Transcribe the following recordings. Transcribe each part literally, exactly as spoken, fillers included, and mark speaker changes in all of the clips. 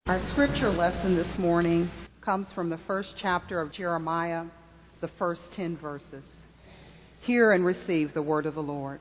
Speaker 1: Our scripture lesson this morning comes from the first chapter of Jeremiah, the first ten verses. Hear and receive the word of the Lord.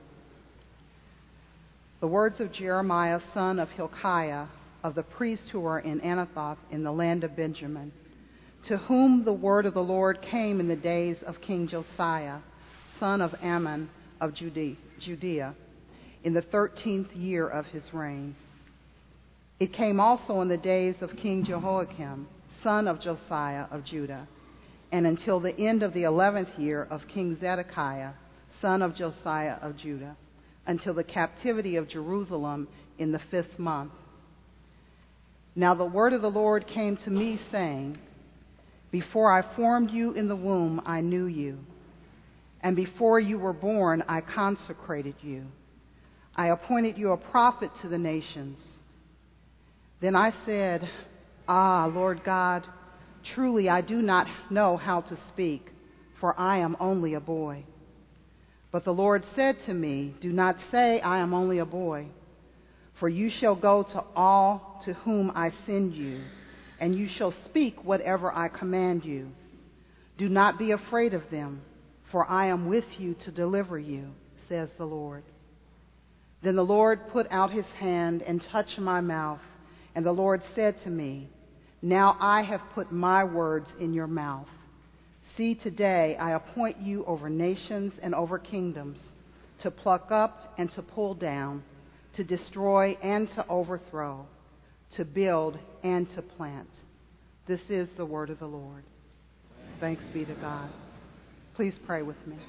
Speaker 1: The words of Jeremiah, son of Hilkiah, of the priests who were in Anathoth in the land of Benjamin, to whom the word of the Lord came in the days of King Josiah, son of Ammon of Judea, in the thirteenth year of his reign. It came also in the days of King Jehoiakim, son of Josiah of Judah, and until the end of the eleventh year of King Zedekiah, son of Josiah of Judah, until the captivity of Jerusalem in the fifth month. Now the word of the Lord came to me, saying, Before I formed you in the womb, I knew you, and before you were born, I consecrated you. I appointed you a prophet to the nations. Then I said, Ah, Lord God, truly I do not know how to speak, for I am only a boy. But the Lord said to me, Do not say, I am only a boy, for you shall go to all to whom I send you, and you shall speak whatever I command you. Do not be afraid of them, for I am with you to deliver you, says the Lord. Then the Lord put out his hand and touched my mouth. And the Lord said to me, Now I have put my words in your mouth. See, today I appoint you over nations and over kingdoms, to pluck up and to pull down, to destroy and to overthrow, to build and to plant. This is the word of the Lord. Thanks be to God. Please pray with me.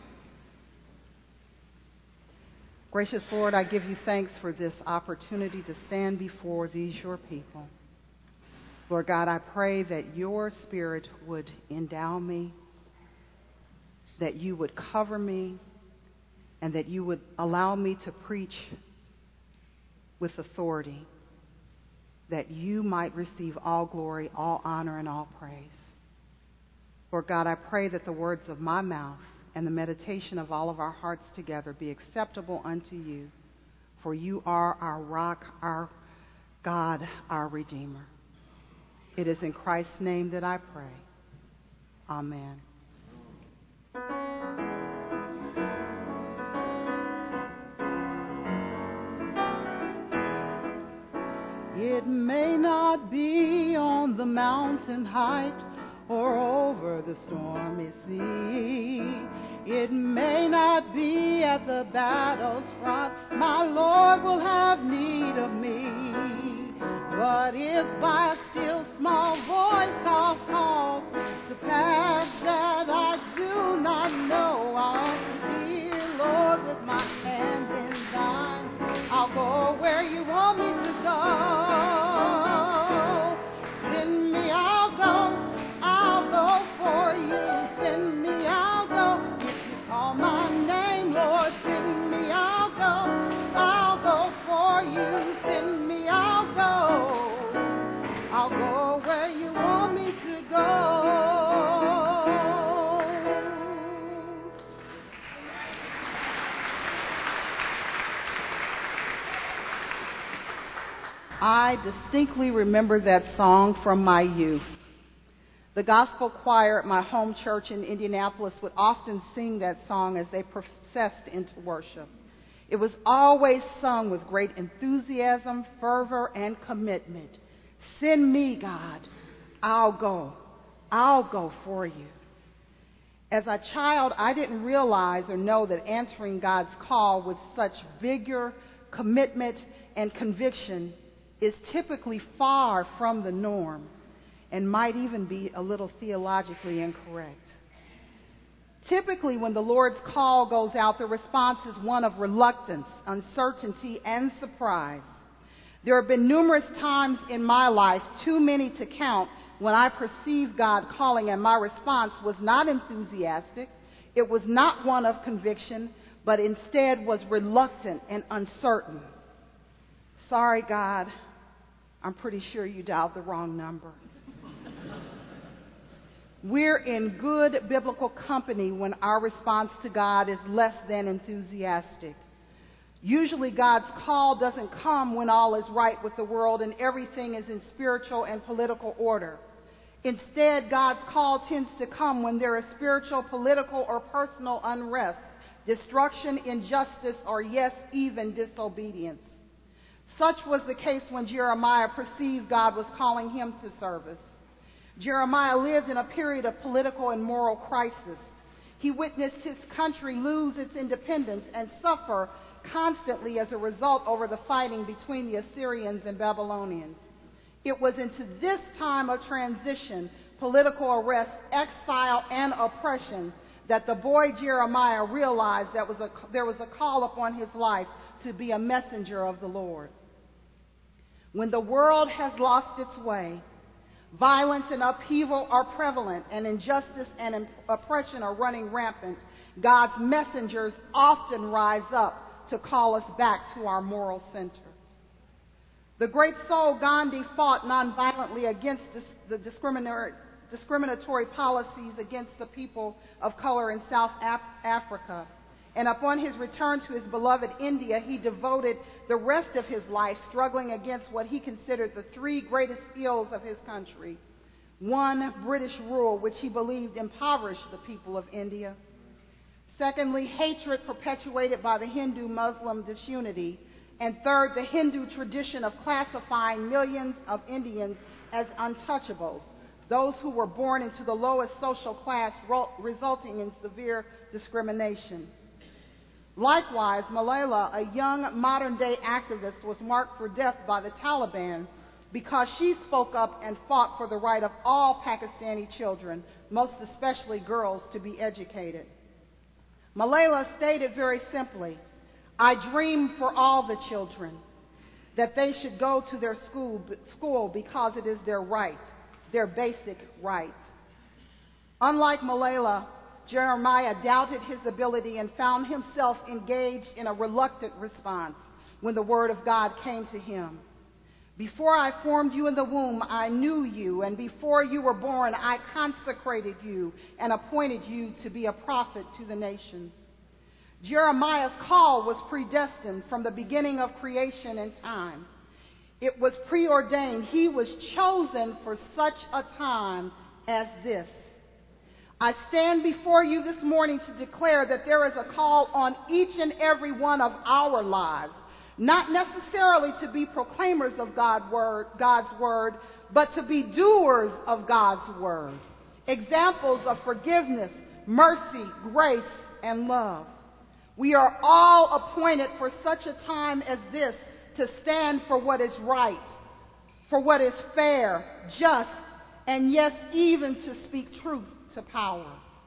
Speaker 1: Gracious Lord, I give you thanks for this opportunity to stand before these your people. Lord God, I pray that your Spirit would endow me, that you would cover me, and that you would allow me to preach with authority, that you might receive all glory, all honor, and all praise. Lord God, I pray that the words of my mouth and the meditation of all of our hearts together be acceptable unto you, for you are our rock, our God, our Redeemer. It is in Christ's name that I pray. Amen. It may not be on the mountain height or over the stormy sea. It may not be at the battle's front. My Lord will have need of me. But if by a still small voice I'll call to pass that I do not know, I'll be, Lord, with my hand in thine. I'll go where you want me to go. Send me, I'll go. I'll go for you. Send me, I'll go. If you call my name, Lord, send me, I'll go. I'll go for you. Send me, I'll go. I'll go where you want me to go. I distinctly remember that song from my youth. The gospel choir at my home church in Indianapolis would often sing that song as they processed into worship. It was always sung with great enthusiasm, fervor, and commitment. Send me, God. I'll go. I'll go for you. As a child, I didn't realize or know that answering God's call with such vigor, commitment, and conviction is typically far from the norm, and might even be a little theologically incorrect. Typically, when the Lord's call goes out, the response is one of reluctance, uncertainty, and surprise. There have been numerous times in my life, too many to count, when I perceived God calling and my response was not enthusiastic, it was not one of conviction, but instead was reluctant and uncertain. Sorry, God, I'm pretty sure you dialed the wrong number. We're in good biblical company when our response to God is less than enthusiastic. Usually God's call doesn't come when all is right with the world and everything is in spiritual and political order. Instead, God's call tends to come when there is spiritual, political, or personal unrest, destruction, injustice, or yes, even disobedience. Such was the case when Jeremiah perceived God was calling him to service. Jeremiah lived in a period of political and moral crisis. He witnessed his country lose its independence and suffer constantly as a result over the fighting between the Assyrians and Babylonians. It was into this time of transition, political arrest, exile, and oppression that the boy Jeremiah realized that was a, there was a call upon his life to be a messenger of the Lord. When the world has lost its way, violence and upheaval are prevalent, and injustice and oppression are running rampant, God's messengers often rise up to call us back to our moral center. The great soul Gandhi fought nonviolently against dis- the discriminatory, discriminatory policies against the people of color in South Af- Africa. And upon his return to his beloved India, he devoted the rest of his life struggling against what he considered the three greatest ills of his country. One, British rule, which he believed impoverished the people of India. Secondly, hatred perpetuated by the Hindu-Muslim disunity. And third, the Hindu tradition of classifying millions of Indians as untouchables, those who were born into the lowest social class, resulting in severe discrimination. Likewise, Malala, a young modern-day activist, was marked for death by the Taliban because she spoke up and fought for the right of all Pakistani children, most especially girls, to be educated. Malala stated very simply, "I dream for all the children that they should go to their school, school because it is their right, their basic right." Unlike Malala, Jeremiah doubted his ability and found himself engaged in a reluctant response when the word of God came to him. "Before I formed you in the womb, I knew you, and before you were born, I consecrated you and appointed you to be a prophet to the nations." Jeremiah's call was predestined from the beginning of creation and time. It was preordained. He was chosen for such a time as this. I stand before you this morning to declare that there is a call on each and every one of our lives, not necessarily to be proclaimers of God's word, God's word, but to be doers of God's word. Examples of forgiveness, mercy, grace, and love. We are all appointed for such a time as this to stand for what is right, for what is fair, just, and yes, even to speak truth to power.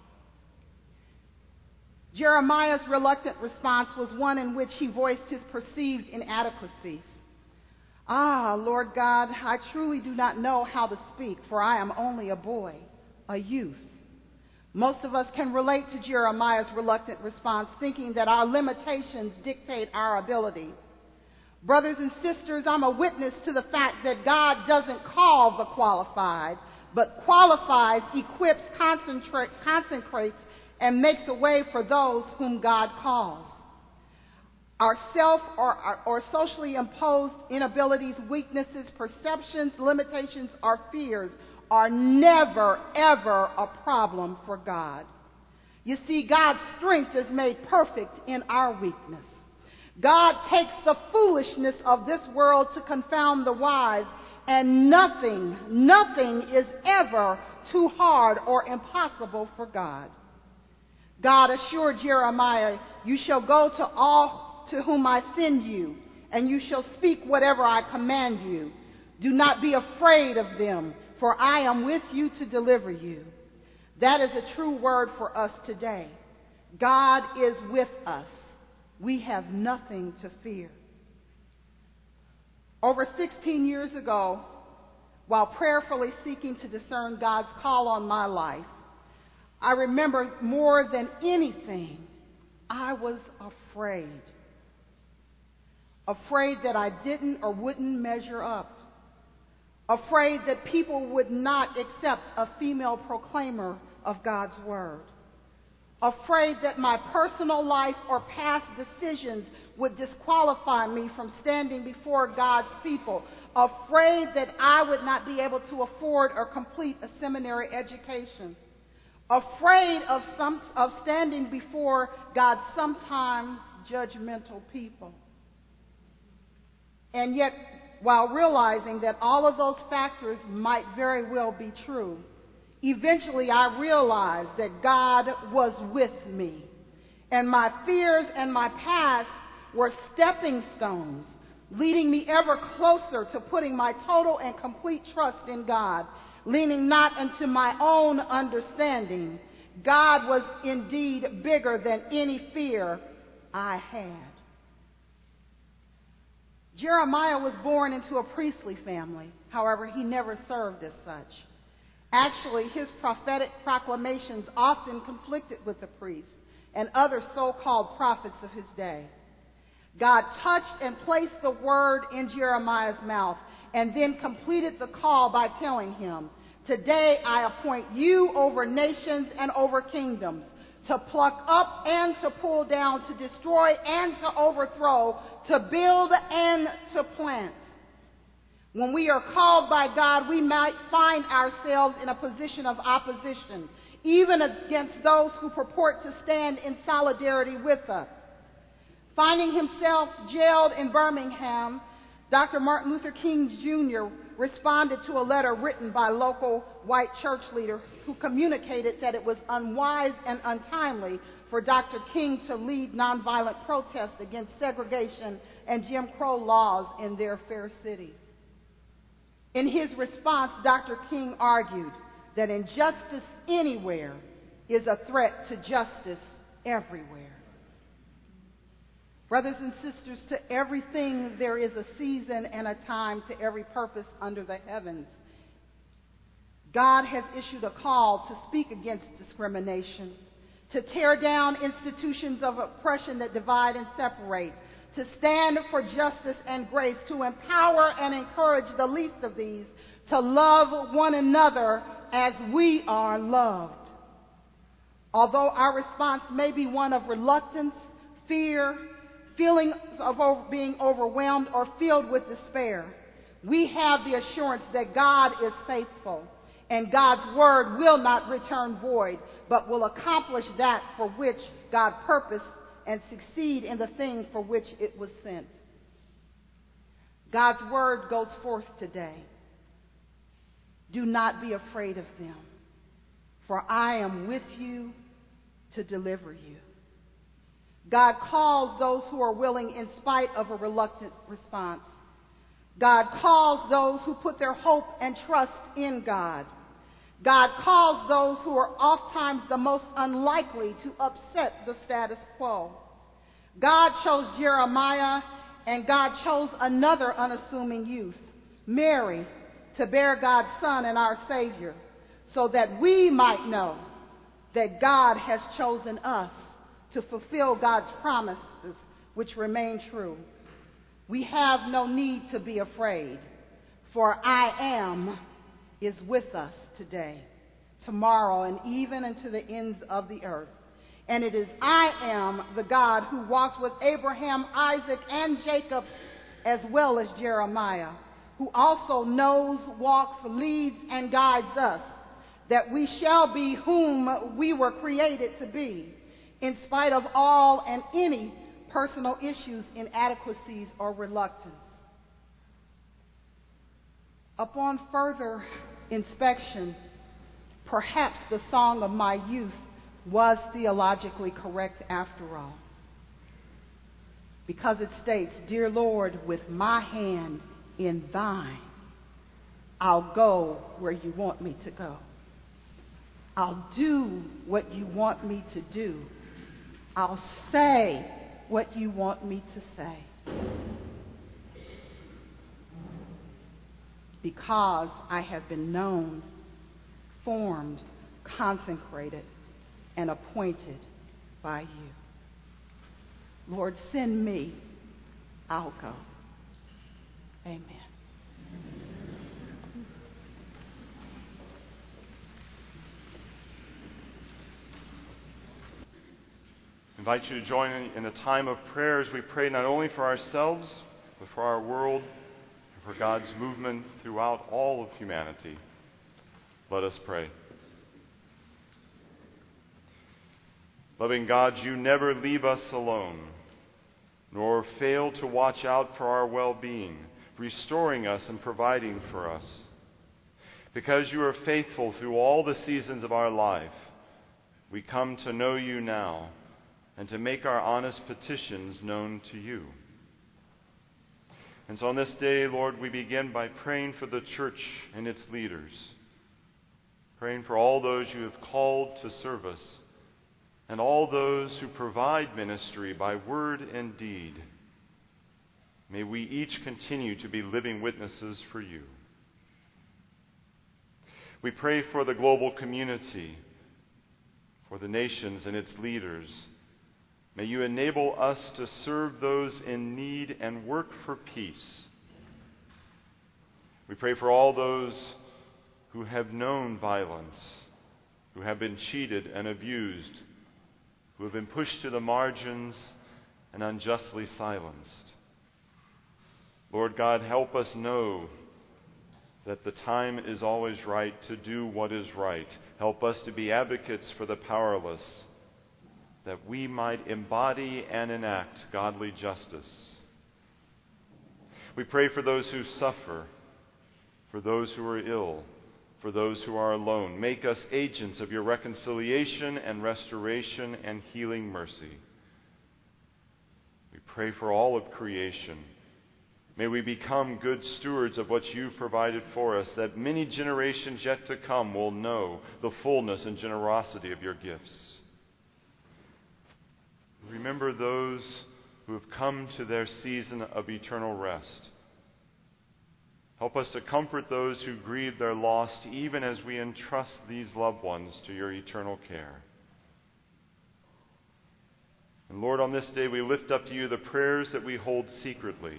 Speaker 1: Jeremiah's reluctant response was one in which he voiced his perceived inadequacies. "Ah, Lord God, I truly do not know how to speak, for I am only a boy, a youth." Most of us can relate to Jeremiah's reluctant response, thinking that our limitations dictate our ability. Brothers and sisters, I'm a witness to the fact that God doesn't call the qualified, but qualifies, equips, concentrate, consecrates, and makes a way for those whom God calls. Our self or, or socially imposed inabilities, weaknesses, perceptions, limitations, or fears are never, ever a problem for God. You see, God's strength is made perfect in our weakness. God takes the foolishness of this world to confound the wise, and nothing, nothing is ever too hard or impossible for God. God assured Jeremiah, "You shall go to all to whom I send you, and you shall speak whatever I command you. Do not be afraid of them, for I am with you to deliver you." That is a true word for us today. God is with us. We have nothing to fear. Over sixteen years ago, while prayerfully seeking to discern God's call on my life, I remember more than anything, I was afraid. Afraid that I didn't or wouldn't measure up. Afraid that people would not accept a female proclaimer of God's word. afraid that my personal life or past decisions would disqualify me from standing before God's people, afraid that I would not be able to afford or complete a seminary education, afraid of, some, of standing before God's sometimes judgmental people. And yet, while realizing that all of those factors might very well be true, eventually I realized that God was with me, and my fears and my past were stepping stones, leading me ever closer to putting my total and complete trust in God, leaning not into my own understanding. God was indeed bigger than any fear I had. Jeremiah was born into a priestly family. However, he never served as such. Actually, his prophetic proclamations often conflicted with the priests and other so-called prophets of his day. God touched and placed the word in Jeremiah's mouth and then completed the call by telling him, "Today I appoint you over nations and over kingdoms, to pluck up and to pull down, to destroy and to overthrow, to build and to plant." When we are called by God, we might find ourselves in a position of opposition, even against those who purport to stand in solidarity with us. Finding himself jailed in Birmingham, Doctor Martin Luther King Junior responded to a letter written by local white church leaders who communicated that it was unwise and untimely for Doctor King to lead nonviolent protests against segregation and Jim Crow laws in their fair city. In his response, Doctor King argued that injustice anywhere is a threat to justice everywhere. Brothers and sisters, to everything there is a season and a time, to every purpose under the heavens. God has issued a call to speak against discrimination, to tear down institutions of oppression that divide and separate, to stand for justice and grace, to empower and encourage the least of these, to love one another as we are loved. Although our response may be one of reluctance, fear, feeling of over, being overwhelmed, or filled with despair, we have the assurance that God is faithful, and God's word will not return void, but will accomplish that for which God purposed and succeed in the thing for which it was sent. God's word goes forth today. Do not be afraid of them, for I am with you to deliver you. God calls those who are willing in spite of a reluctant response. God calls those who put their hope and trust in God. God calls those who are oftentimes the most unlikely to upset the status quo. God chose Jeremiah, and God chose another unassuming youth, Mary, to bear God's Son and our Savior, so that we might know that God has chosen us to fulfill God's promises, which remain true. We have no need to be afraid, for I am is with us today, tomorrow, and even unto the ends of the earth. And it is I am the God who walked with Abraham, Isaac, and Jacob, as well as Jeremiah, who also knows, walks, leads, and guides us, that we shall be whom we were created to be, in spite of all and any personal issues, inadequacies, or reluctance. Upon further inspection, perhaps the song of my youth was theologically correct after all, because it states, "Dear Lord, with my hand in thine, I'll go where you want me to go. I'll do what you want me to do. I'll say what you want me to say. Because I have been known, formed, consecrated, and appointed by you. Lord, send me, I'll go." Amen.
Speaker 2: invite you to join in, in a time of prayer as we pray not only for ourselves, but for our world, and for God's movement throughout all of humanity. Let us pray. Loving God, you never leave us alone, nor fail to watch out for our well-being, restoring us and providing for us. Because you are faithful through all the seasons of our life, we come to know you now and to make our honest petitions known to you. And so on this day, Lord, we begin by praying for the church and its leaders, praying for all those you have called to service, and all those who provide ministry by word and deed. May we each continue to be living witnesses for you. We pray for the global community, for the nations and its leaders. May you enable us to serve those in need and work for peace. We pray for all those who have known violence, who have been cheated and abused, who have been pushed to the margins and unjustly silenced. Lord God, help us know that the time is always right to do what is right. Help us to be advocates for the powerless, that we might embody and enact godly justice. We pray for those who suffer, for those who are ill, for those who are alone. Make us agents of your reconciliation and restoration and healing mercy. We pray for all of creation. May we become good stewards of what you've provided for us, that many generations yet to come will know the fullness and generosity of your gifts. Remember those who have come to their season of eternal rest. Help us to comfort those who grieve their loss, even as we entrust these loved ones to your eternal care. And Lord, on this day we lift up to you the prayers that we hold secretly,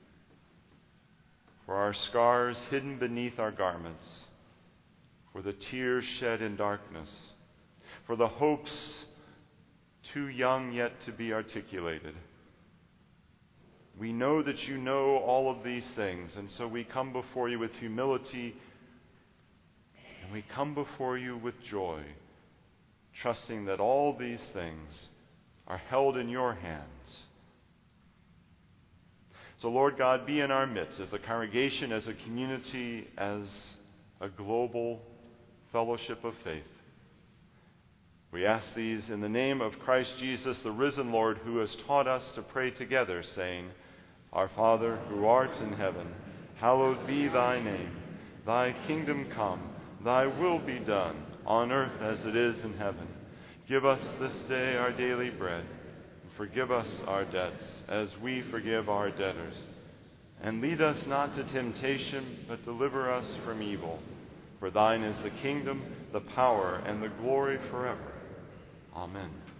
Speaker 2: for our scars hidden beneath our garments, for the tears shed in darkness, for the hopes too young yet to be articulated. We know that you know all of these things, and so we come before you with humility, and we come before you with joy, trusting that all these things are held in your hands. So, Lord God, be in our midst as a congregation, as a community, as a global fellowship of faith. We ask these in the name of Christ Jesus, the risen Lord, who has taught us to pray together, saying, Our Father, who art in heaven, hallowed be thy name. Thy kingdom come, thy will be done, on earth as it is in heaven. Give us this day our daily bread, and forgive us our debts, as we forgive our debtors. And lead us not to temptation, but deliver us from evil. For thine is the kingdom, the power, and the glory forever. Amen.